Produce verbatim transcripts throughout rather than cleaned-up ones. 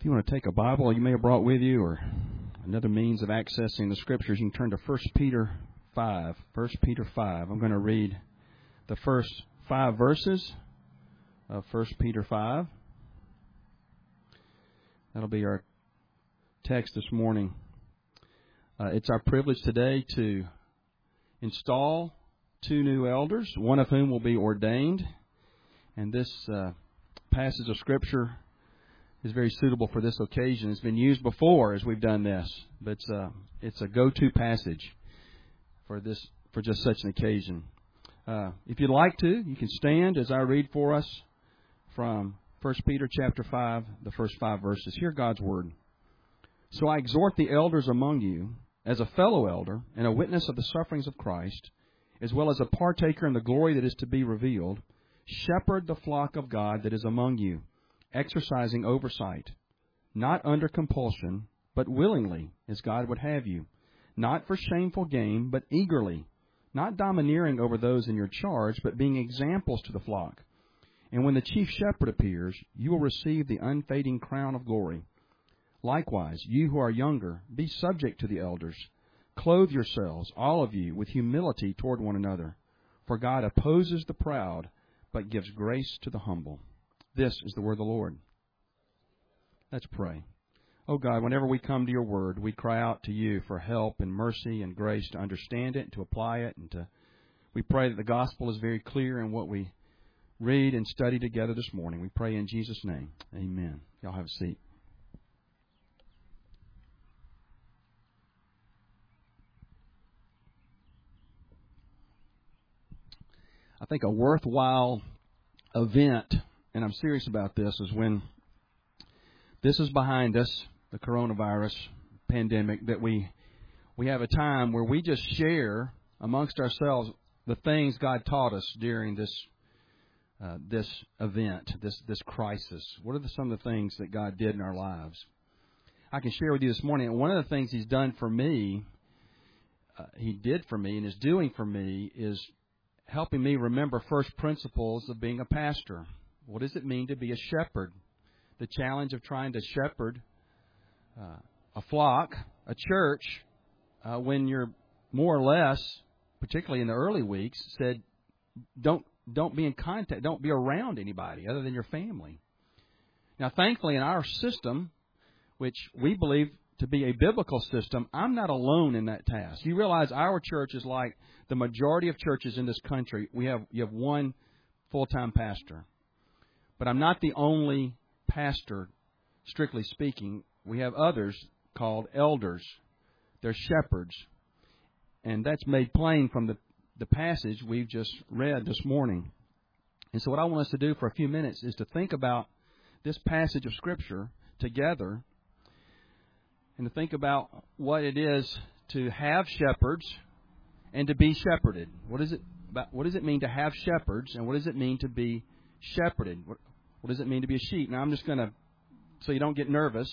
If you want to take a Bible you may have brought with you or another means of accessing the Scriptures, you can turn to First Peter five. First Peter five. I'm going to read the first five verses of First Peter five. That'll be our text this morning. Uh, it's our privilege today to install two new elders, one of whom will be ordained. And this uh, passage of Scripture is very suitable for this occasion. It's been used before as we've done this, but it's a, it's a go-to passage for this for just such an occasion. Uh, if you'd like to, you can stand as I read for us from First Peter chapter five, the first five verses. Hear God's word. So I exhort the elders among you, as a fellow elder and a witness of the sufferings of Christ, as well as a partaker in the glory that is to be revealed, shepherd the flock of God that is among you, exercising oversight, not under compulsion, but willingly, as God would have you, not for shameful gain, but eagerly, not domineering over those in your charge, but being examples to the flock. And when the chief shepherd appears, you will receive the unfading crown of glory. Likewise, you who are younger, be subject to the elders. Clothe yourselves, all of you, with humility toward one another. For God opposes the proud, but gives grace to the humble. This is the word of the Lord. Let's pray. Oh God, whenever we come to your word, we cry out to you for help and mercy and grace to understand it and to apply it. And to, we pray that the gospel is very clear in what we read and study together this morning. We pray in Jesus' name. Amen. Y'all have a seat. I think a worthwhile event, and I'm serious about this, is when this is behind us, the coronavirus pandemic, that we we have a time where we just share amongst ourselves the things God taught us during this uh, this event, this this crisis. What are the, some of the things that God did in our lives? I can share with you this morning. And one of the things He's done for me, uh, He did for me, and is doing for me is helping me remember first principles of being a pastor. What does it mean to be a shepherd? The challenge of trying to shepherd uh, a flock, a church, uh, when you're more or less, particularly in the early weeks, said, don't don't be in contact, don't be around anybody other than your family. Now, thankfully, in our system, which we believe to be a biblical system, I'm not alone in that task. You realize our church is like the majority of churches in this country. We have you have one full-time pastor. But I'm not the only pastor, strictly speaking. We have others called elders. They're shepherds. And that's made plain from the, the passage we've just read this morning. And so what I want us to do for a few minutes is to think about this passage of Scripture together, and to think about what it is to have shepherds and to be shepherded. What is it about, what does it mean to have shepherds, and what does it mean to be shepherded? What, what does it mean to be a sheep? Now, I'm just going to, so you don't get nervous,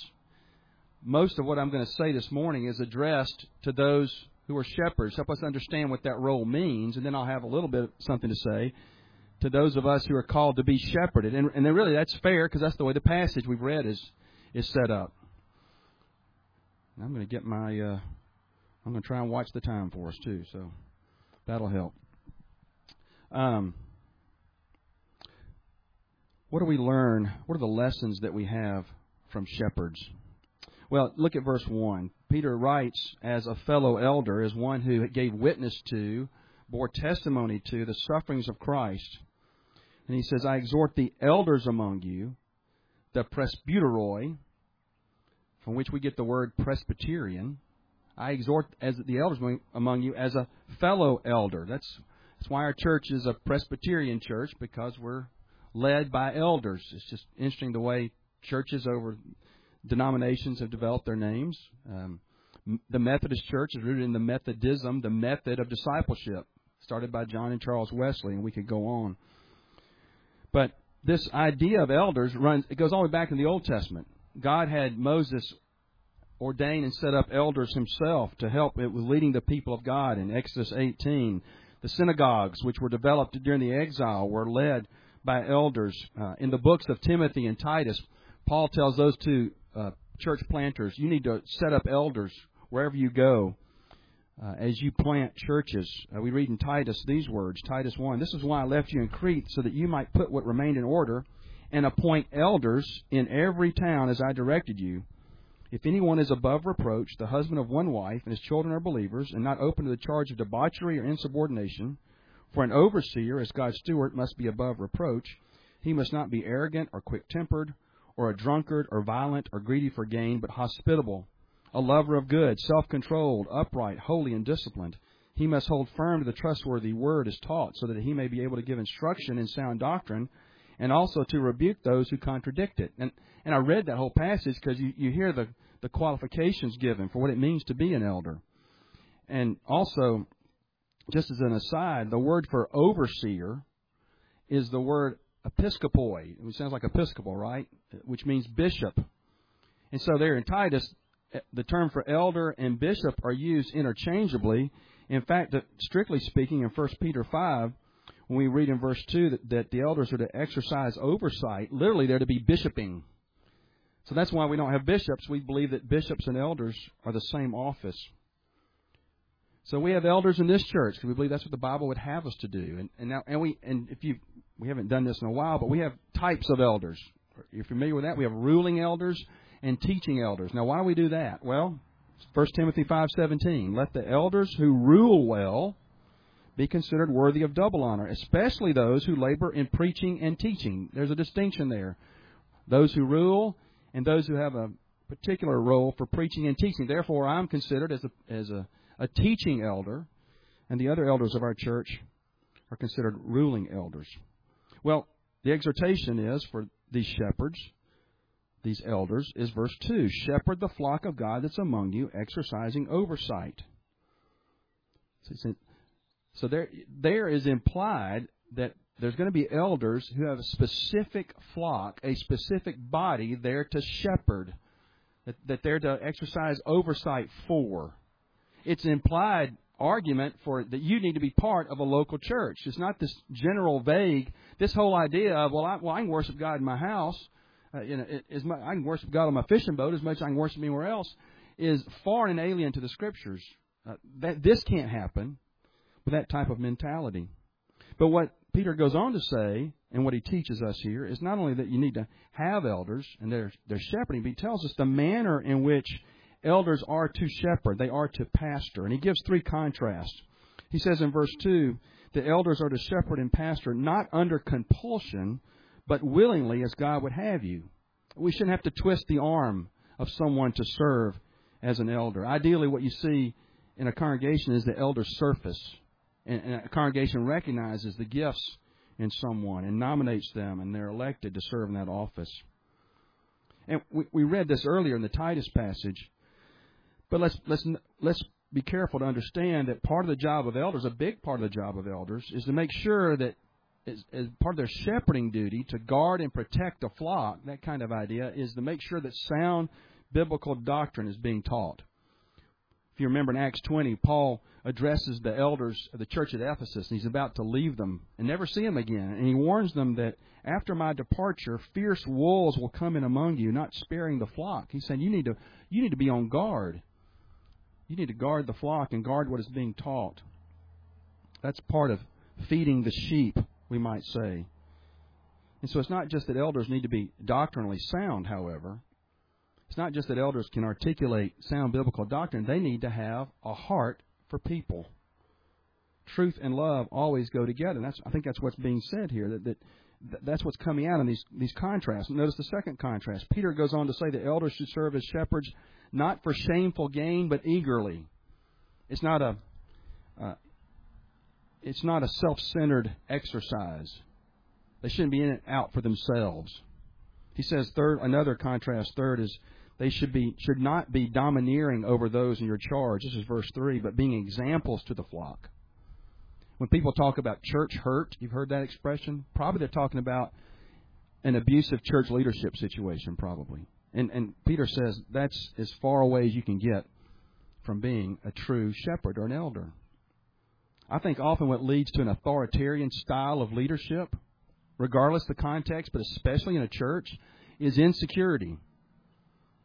most of what I'm going to say this morning is addressed to those who are shepherds. Help us understand what that role means, and then I'll have a little bit of something to say to those of us who are called to be shepherded. And, and then really that's fair, because that's the way the passage we've read is is set up. I'm going to get my, uh, I'm going to try and watch the time for us too, so that'll help. Um, what do we learn? What are the lessons that we have from shepherds? Well, look at verse one. Peter writes, as a fellow elder, as one who gave witness to, bore testimony to the sufferings of Christ. And he says, I exhort the elders among you, the presbyteroi, from which we get the word Presbyterian. I exhort as the elders among you as a fellow elder. That's that's why our church is a Presbyterian church, because we're led by elders. It's just interesting the way churches over denominations have developed their names. Um, the Methodist Church is rooted in the Methodism, the method of discipleship, started by John and Charles Wesley, and we could go on. But this idea of elders runs, it goes all the way back in the Old Testament. God had Moses ordain and set up elders himself to help with leading the people of God in Exodus eighteen. The synagogues, which were developed during the exile, were led by elders. Uh, in the books of Timothy and Titus, Paul tells those two uh, church planters, you need to set up elders wherever you go uh, as you plant churches. Uh, we read in Titus these words, Titus one, "This is why I left you in Crete, so that you might put what remained in order and appoint elders in every town as I directed you. If anyone is above reproach, the husband of one wife, and his children are believers, and not open to the charge of debauchery or insubordination, for an overseer, as God's steward, must be above reproach. He must not be arrogant or quick-tempered, or a drunkard, or violent, or greedy for gain, but hospitable, a lover of good, self-controlled, upright, holy, and disciplined. He must hold firm to the trustworthy word as taught, so that he may be able to give instruction in sound doctrine, and also to rebuke those who contradict it." And and I read that whole passage because you, you hear the, the qualifications given for what it means to be an elder. And also, just as an aside, the word for overseer is the word episkopoi. It sounds like episcopal, right? Which means bishop. And so there in Titus, the term for elder and bishop are used interchangeably. In fact, strictly speaking, in First Peter five, when we read in verse two that, that the elders are to exercise oversight, literally they're to be bishoping. So that's why we don't have bishops. We believe that bishops and elders are the same office. So we have elders in this church because we believe that's what the Bible would have us to do. And, and now, and we, and if you, we haven't done this in a while, but we have types of elders. You're familiar with that? We have ruling elders and teaching elders. Now, why do we do that? Well, First Timothy five seventeen, "Let the elders who rule well be considered worthy of double honor, especially those who labor in preaching and teaching." There's a distinction there. Those who rule and those who have a particular role for preaching and teaching. Therefore, I'm considered as a, as a, a teaching elder, and the other elders of our church are considered ruling elders. Well, the exhortation is for these shepherds, these elders, is verse two. "Shepherd the flock of God that's among you, exercising oversight." So there, there is implied that there's going to be elders who have a specific flock, a specific body there to shepherd, that, that they're to exercise oversight for. It's an implied argument for that you need to be part of a local church. It's not this general vague, this whole idea of, well, I, well, I can worship God in my house. Uh, you know, it, as much, I can worship God on my fishing boat as much as I can worship anywhere else, is foreign and alien to the Scriptures. Uh, that this can't happen with that type of mentality. But what Peter goes on to say, and what he teaches us here, is not only that you need to have elders and they're, they're shepherding, but he tells us the manner in which elders are to shepherd. They are to pastor. And he gives three contrasts. He says in verse two, the elders are to shepherd and pastor not under compulsion, but willingly as God would have you. We shouldn't have to twist the arm of someone to serve as an elder. Ideally, what you see in a congregation is the elder's surface. And a congregation recognizes the gifts in someone and nominates them, and they're elected to serve in that office. And we, we read this earlier in the Titus passage, but let's let's let's be careful to understand that part of the job of elders, a big part of the job of elders, is to make sure that as, as part of their shepherding duty to guard and protect the flock, that kind of idea, is to make sure that sound biblical doctrine is being taught. If you remember in Acts twenty, Paul addresses the elders of the church at Ephesus, and he's about to leave them and never see them again. And he warns them that after my departure, fierce wolves will come in among you, not sparing the flock. He's saying you need to you need to be on guard. You need to guard the flock and guard what is being taught. That's part of feeding the sheep, we might say. And so it's not just that elders need to be doctrinally sound, however. It's not just that elders can articulate sound biblical doctrine. They need to have a heart for people. Truth and love always go together. And that's, I think that's what's being said here. That, that that's what's coming out in these these contrasts. Notice the second contrast. Peter goes on to say that elders should serve as shepherds not for shameful gain, but eagerly. It's not a uh, it's not a self-centered exercise. They shouldn't be in it out for themselves. He says third, another contrast. Third is they should be should not be domineering over those in your charge. This is verse three, but being examples to the flock. When people talk about church hurt, you've heard that expression? Probably they're talking about an abusive church leadership situation, probably. And, and Peter says that's as far away as you can get from being a true shepherd or an elder. I think often what leads to an authoritarian style of leadership, regardless of the context, but especially in a church, is insecurity.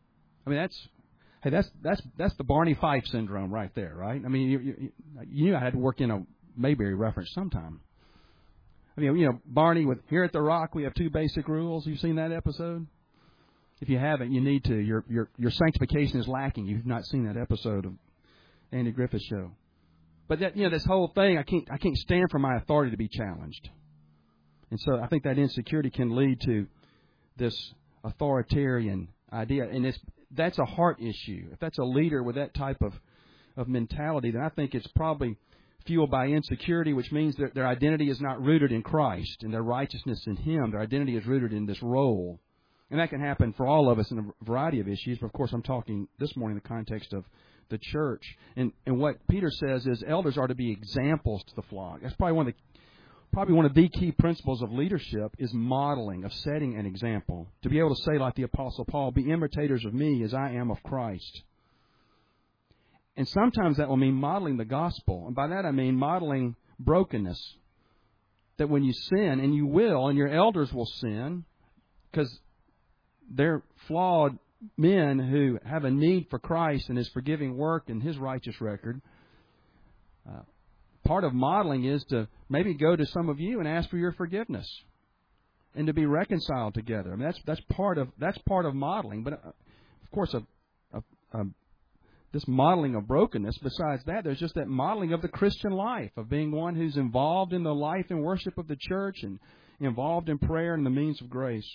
I mean, that's hey, that's that's that's the Barney Fife syndrome right there, right? I mean, you, you, you knew I had to work in a Mayberry reference sometime. I mean, you know, Barney with Here at the Rock, we have two basic rules. You've seen that episode? If you haven't, you need to. Your your your sanctification is lacking. You've not seen that episode of Andy Griffith's show. But that, you know, this whole thing, I can't I can't stand for my authority to be challenged. And so I think that insecurity can lead to this authoritarian idea. And it's that's a heart issue. If that's a leader with that type of, of mentality, then I think it's probably fueled by insecurity, which means that their identity is not rooted in Christ and their righteousness in Him. Their identity is rooted in this role. And that can happen for all of us in a variety of issues. But, of course, I'm talking this morning in the context of the church. And, and what Peter says is elders are to be examples to the flock. That's probably one of the Probably one of the key principles of leadership is modeling, of setting an example. To be able to say, like the Apostle Paul, be imitators of me as I am of Christ. And sometimes that will mean modeling the gospel. And by that I mean modeling brokenness. That when you sin, and you will, and your elders will sin, because they're flawed men who have a need for Christ and His forgiving work and His righteous record. Uh, Part of modeling is to maybe go to some of you and ask for your forgiveness, and to be reconciled together. I mean, that's that's part of that's part of modeling. But uh, of course, a, a, a, this modeling of brokenness. Besides that, there's just that modeling of the Christian life, of being one who's involved in the life and worship of the church, and involved in prayer and the means of grace.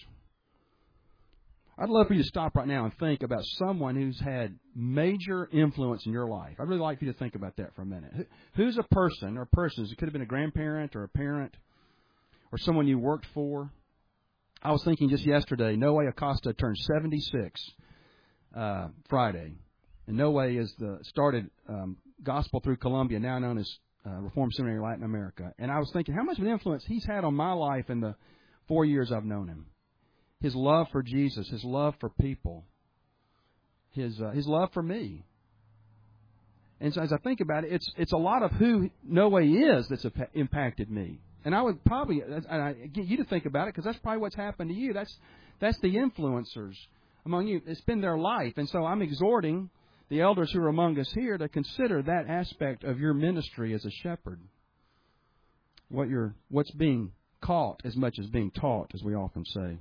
I'd love for you to stop right now and think about someone who's had major influence in your life. I'd really like for you to think about that for a minute. Who's a person or persons? It could have been a grandparent or a parent or someone you worked for. I was thinking just yesterday, Noe Acosta turned seventy-six uh, Friday. And Noe is the started um, Gospel Through Columbia, now known as uh, Reformed Seminary Latin America. And I was thinking how much of an influence he's had on my life in the four years I've known him. His love for Jesus, His love for people, His uh, His love for me. And so as I think about it, it's it's a lot of who Noe is that's impacted me. And I would probably, and I get you to think about it, because that's probably what's happened to you. That's that's the influencers among you. It's been their life. And so I'm exhorting the elders who are among us here to consider that aspect of your ministry as a shepherd. What you're, what's being caught as much as being taught, as we often say.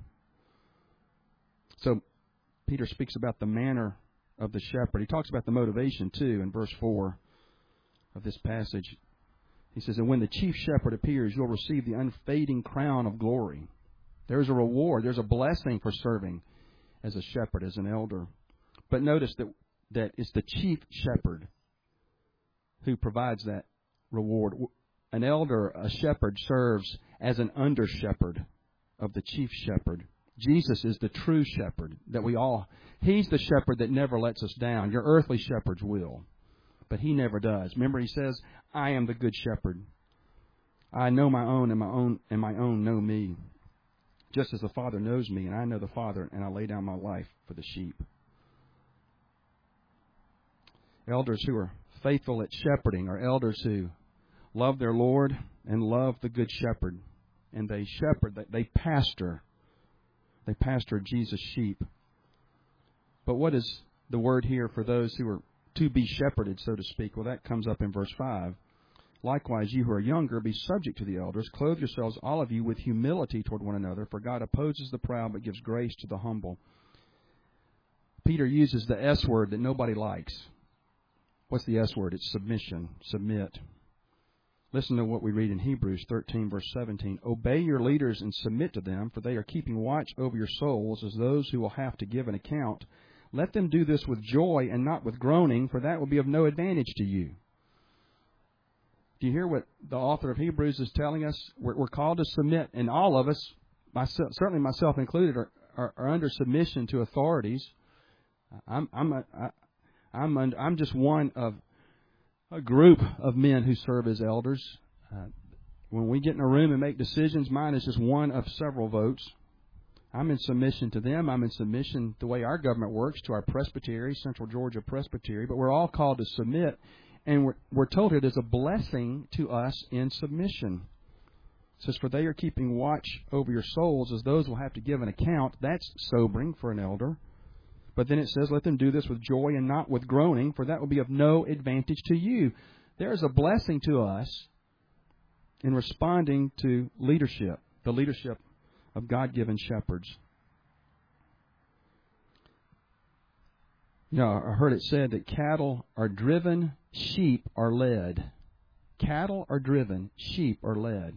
So Peter speaks about the manner of the shepherd. He talks about the motivation, too, in verse four of this passage. He says, and when the chief shepherd appears, you'll receive the unfading crown of glory. There's a reward. There's a blessing for serving as a shepherd, as an elder. But notice that, that it's the chief shepherd who provides that reward. An elder, a shepherd, serves as an under-shepherd of the chief shepherd. Jesus is the true shepherd that we all, He's the shepherd that never lets us down. Your earthly shepherds will, but He never does. Remember, He says, I am the good shepherd. I know my own, and my own and my own know me. Just as the Father knows me, and I know the Father, and I lay down my life for the sheep. Elders who are faithful at shepherding are elders who love their Lord and love the good shepherd. And they shepherd, they pastor. They pastor Jesus' sheep. But what is the word here for those who are to be shepherded, so to speak? Well, that comes up in verse five. Likewise, you who are younger, be subject to the elders. Clothe yourselves, all of you, with humility toward one another, for God opposes the proud but gives grace to the humble. Peter uses the S word that nobody likes. What's the S word? It's submission, submit. Listen to what we read in Hebrews thirteen, verse seventeen. Obey your leaders and submit to them, for they are keeping watch over your souls as those who will have to give an account. Let them do this with joy and not with groaning, for that will be of no advantage to you. Do you hear what the author of Hebrews is telling us? We're, we're called to submit, and all of us, myself, certainly myself included, are, are, are under submission to authorities. I'm I'm a, I, I'm under, I'm just one of a group of men who serve as elders. Uh, when we get in a room and make decisions, mine is just one of several votes. I'm in submission to them. I'm in submission the way our government works to our presbytery, Central Georgia Presbytery. But we're all called to submit, and we're, we're told it is a blessing to us in submission. It says, for they are keeping watch over your souls as those will have to give an account. That's sobering for an elder. But then it says, let them do this with joy and not with groaning, for that will be of no advantage to you. There is a blessing to us in responding to leadership, the leadership of God-given shepherds. You know, I heard it said that cattle are driven, sheep are led. Cattle are driven, sheep are led.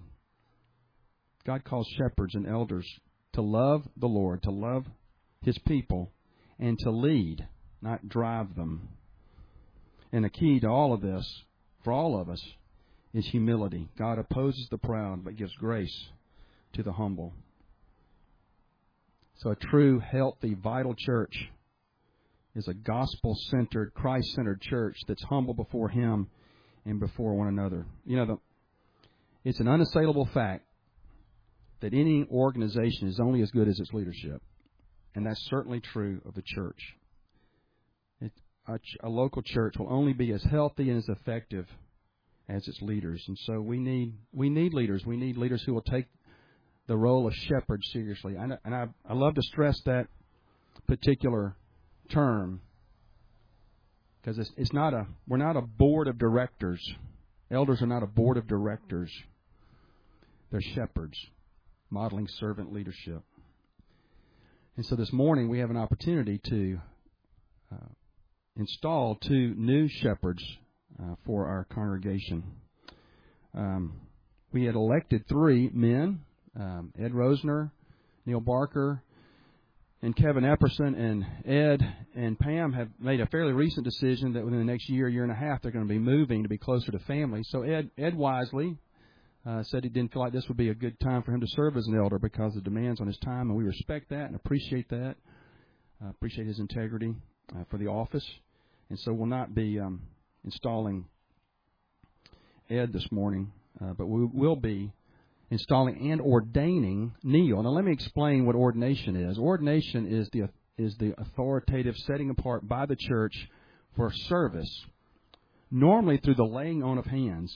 God calls shepherds and elders to love the Lord, to love His people, and to lead, not drive them. And the key to all of this, for all of us, is humility. God opposes the proud, but gives grace to the humble. So a true, healthy, vital church is a gospel-centered, Christ-centered church that's humble before Him and before one another. You know, the, it's an unassailable fact that any organization is only as good as its leadership. And that's certainly true of the church. It, a, a local church will only be as healthy and as effective as its leaders. And so we need we need leaders. We need leaders who will take the role of shepherd seriously. And, and I, I love to stress that particular term because it's, it's not a we're not a board of directors. Elders are not a board of directors. They're shepherds, modeling servant leadership. And so this morning we have an opportunity to uh, install two new shepherds uh, for our congregation. Um, we had elected three men, um, Ed Rosner, Neil Barker, and Kevin Epperson. And Ed and Pam have made a fairly recent decision that within the next year, year and a half, they're going to be moving to be closer to family. So Ed, Ed wisely Uh, said he didn't feel like this would be a good time for him to serve as an elder because of the demands on his time, and we respect that and appreciate that. Uh, appreciate his integrity uh, for the office. And so we'll not be um, installing Ed this morning, uh, but we will be installing and ordaining Neil. Now let me explain what ordination is. Ordination is the is the authoritative setting apart by the church for service, normally through the laying on of hands.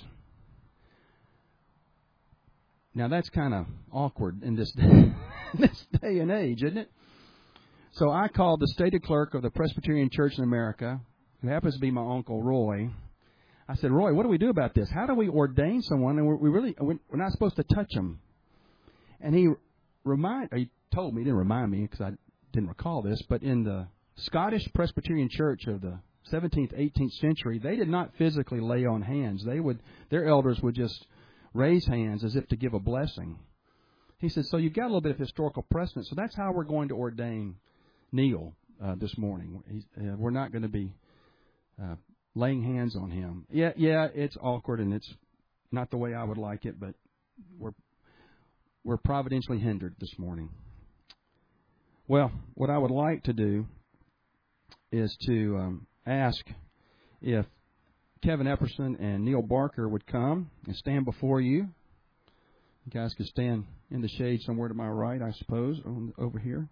Now, that's kind of awkward in this day, this day and age, isn't it? So I called the stated clerk of the Presbyterian Church in America, who happens to be my Uncle Roy. I said, Roy, what do we do about this? How do we ordain someone, and we're, we really, we're not supposed to touch them? And he remind, he told me, he didn't remind me because I didn't recall this, but in the Scottish Presbyterian Church of the seventeenth, eighteenth century, they did not physically lay on hands. They would, their elders would just raise hands as if to give a blessing. He said, so you've got a little bit of historical precedent. So that's how we're going to ordain Neil uh, this morning. He's, uh, we're not going to be uh, laying hands on him. Yeah, yeah, it's awkward and it's not the way I would like it, but we're we're providentially hindered this morning. Well, what I would like to do is to um, ask if Kevin Epperson and Neil Barker would come and stand before you. You guys could stand in the shade somewhere to my right, I suppose, over here.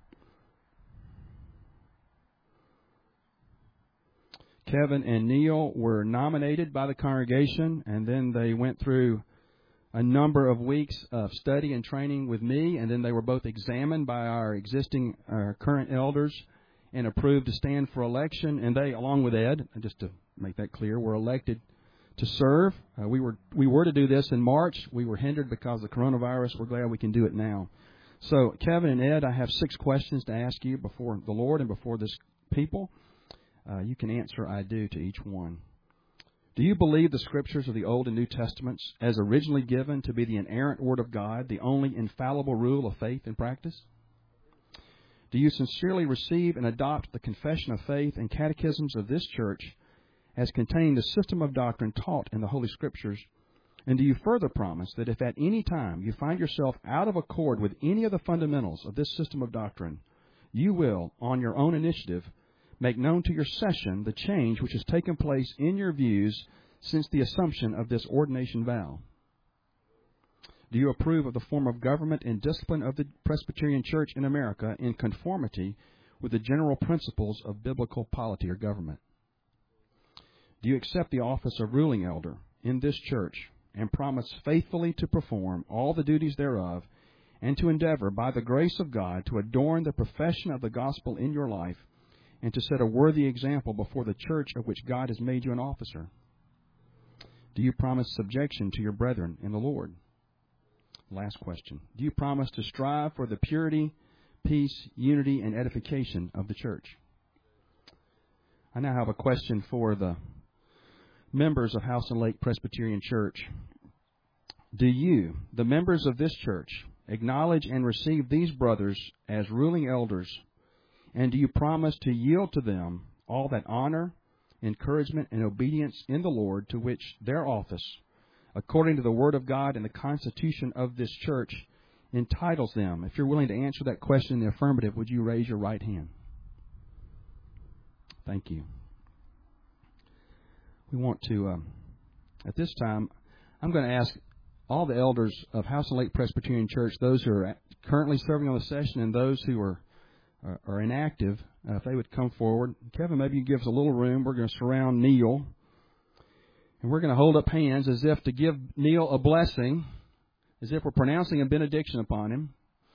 Kevin and Neil were nominated by the congregation, and then they went through a number of weeks of study and training with me, and then they were both examined by our existing, our current elders, and approved to stand for election. And they, along with Ed, just to make that clear, were elected to serve. Uh, we were we were to do this in March. We were hindered because of the coronavirus. We're glad we can do it now. So, Kevin and Ed, I have six questions to ask you before the Lord and before this people. Uh, you can answer I do to each one. Do you believe the Scriptures of the Old and New Testaments as originally given to be the inerrant Word of God, the only infallible rule of faith and practice? Do you sincerely receive and adopt the confession of faith and catechisms of this church as containing the system of doctrine taught in the Holy Scriptures? And do you further promise that if at any time you find yourself out of accord with any of the fundamentals of this system of doctrine, you will, on your own initiative, make known to your session the change which has taken place in your views since the assumption of this ordination vow? Do you approve of the form of government and discipline of the Presbyterian Church in America in conformity with the general principles of biblical polity or government? Do you accept the office of ruling elder in this church and promise faithfully to perform all the duties thereof and to endeavor by the grace of God to adorn the profession of the gospel in your life and to set a worthy example before the church of which God has made you an officer? Do you promise subjection to your brethren in the Lord? Last question. Do you promise to strive for the purity, peace, unity, and edification of the church? I now have a question for the members of House and Lake Presbyterian Church. Do you, the members of this church, acknowledge and receive these brothers as ruling elders, and do you promise to yield to them all that honor, encouragement, and obedience in the Lord to which their office, according to the Word of God and the Constitution of this church, entitles them? If you're willing to answer that question in the affirmative, would you raise your right hand? Thank you. We want to, um, at this time, I'm going to ask all the elders of House and Lake Presbyterian Church, those who are currently serving on the session and those who are are, are inactive, uh, if they would come forward. Kevin, maybe you give us a little room. We're going to surround Neil, and we're going to hold up hands as if to give Neil a blessing, as if we're pronouncing a benediction upon him.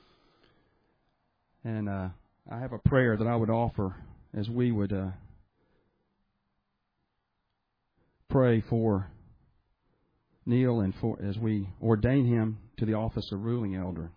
And uh, I have a prayer that I would offer as we would uh, pray for Neil and for as we ordain him to the office of ruling elder.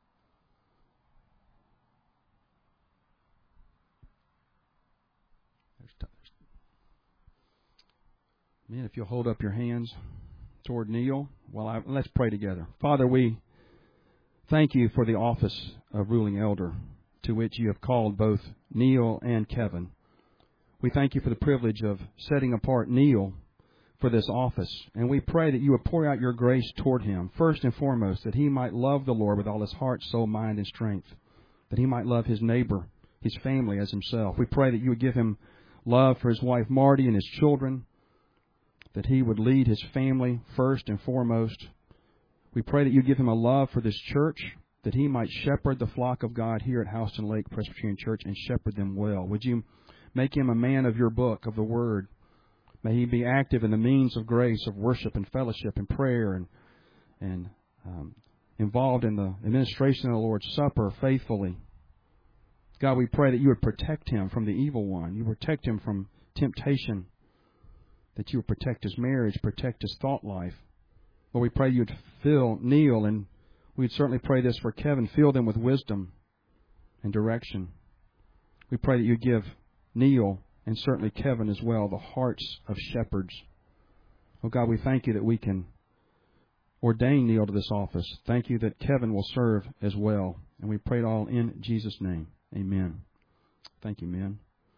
Men, if you'll hold up your hands toward Neil, while I let's pray together. Father, we thank you for the office of ruling elder, to which you have called both Neil and Kevin. We thank you for the privilege of setting apart Neil for this office, and we pray that you would pour out your grace toward him, first and foremost, that he might love the Lord with all his heart, soul, mind, and strength, that he might love his neighbor, his family as himself. We pray that you would give him love for his wife Marty and his children, that he would lead his family first and foremost. We pray that you give him a love for this church, that he might shepherd the flock of God here at Houston Lake Presbyterian Church and shepherd them well. Would you make him a man of your book, of the Word? May he be active in the means of grace, of worship and fellowship and prayer, and and um, involved in the administration of the Lord's Supper faithfully. God, we pray that you would protect him from the evil one. You protect him from temptation, that you would protect his marriage, protect his thought life. Lord, we pray you would fill Neil, and we'd certainly pray this for Kevin, fill them with wisdom and direction. We pray that you give Neil, and certainly Kevin as well, the hearts of shepherds. Oh God, we thank you that we can ordain Neil to this office. Thank you that Kevin will serve as well. And we pray it all in Jesus' name. Amen. Thank you, men.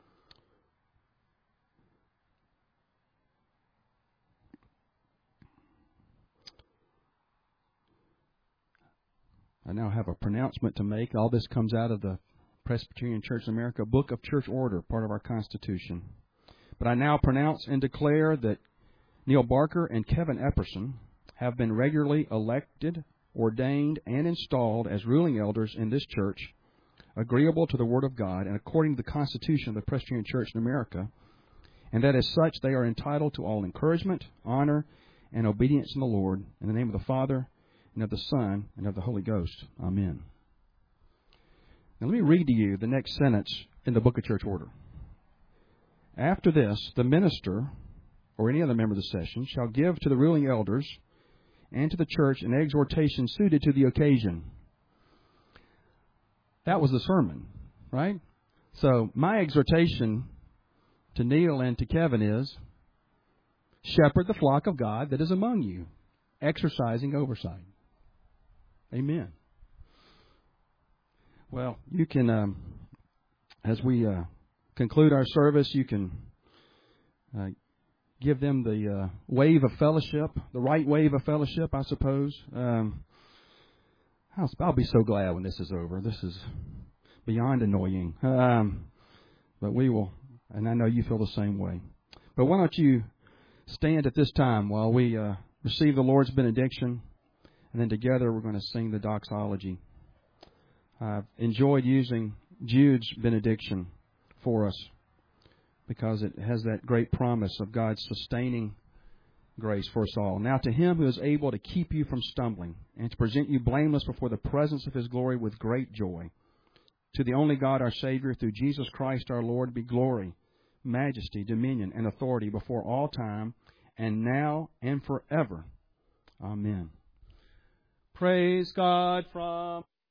I now have a pronouncement to make. All this comes out of the Presbyterian Church in America, Book of Church Order, part of our Constitution. But I now pronounce and declare that Neil Barker and Kevin Epperson have been regularly elected, ordained, and installed as ruling elders in this church, agreeable to the Word of God and according to the Constitution of the Presbyterian Church in America, and that as such they are entitled to all encouragement, honor, and obedience in the Lord, in the name of the Father, and of the Son, and of the Holy Ghost. Amen. Now let me read to you the next sentence in the Book of Church Order. After this, the minister, or any other member of the session, shall give to the ruling elders and to the church an exhortation suited to the occasion. That was the sermon, right? So my exhortation to Neil and to Kevin is, shepherd the flock of God that is among you, exercising oversight. Amen. Well, you can, um, as we uh, conclude our service, you can uh, give them the uh, wave of fellowship, the right wave of fellowship, I suppose. Um, I'll, I'll be so glad when this is over. This is beyond annoying. Um, but we will, and I know you feel the same way. But why don't you stand at this time while we uh, receive the Lord's benediction, and then together we're going to sing the doxology. I've enjoyed using Jude's benediction for us because it has that great promise of God's sustaining grace for us all. Now to Him who is able to keep you from stumbling and to present you blameless before the presence of His glory with great joy, To the only God, our Savior, through Jesus Christ our Lord, be glory, majesty, dominion, and authority before all time, and now and forever. Amen. Praise God from